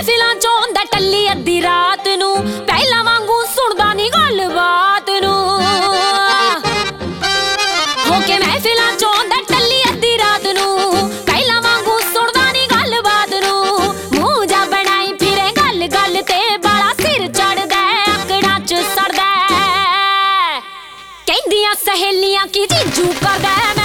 महफिलां चों आंदा टल्ली अद्धी रात नूं, पहलां वांगू सुणदा नी गलबात नूं। होके महफिलां चों आंदा टल्ली अद्धी रात नूं, पहलां वांगू सुणदा नी गलबात नूं। मूंह जा बनाई फिरे गल गल ते बाला सिर चढ़दा अकड़ां च सड़दा, कहंदियां सहेलियां की जीजू करदा